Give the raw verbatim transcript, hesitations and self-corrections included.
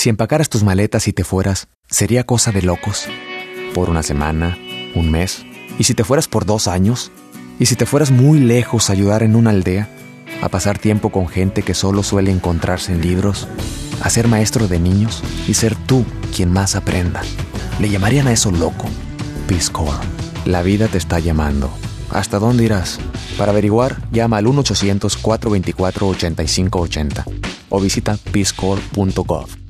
Si empacaras tus maletas y te fueras, sería cosa de locos. Por una semana, un mes, y si te fueras por dos años, y si te fueras muy lejos a ayudar en una aldea, a pasar tiempo con gente que solo suele encontrarse en libros, a ser maestro de niños y ser tú quien más aprenda. Le llamarían a eso loco. Peace Corps. La vida te está llamando. ¿Hasta dónde irás? Para averiguar, llama al uno ochocientos, cuatro dos cuatro, ocho cinco ocho cero o visita peace corps punto gov.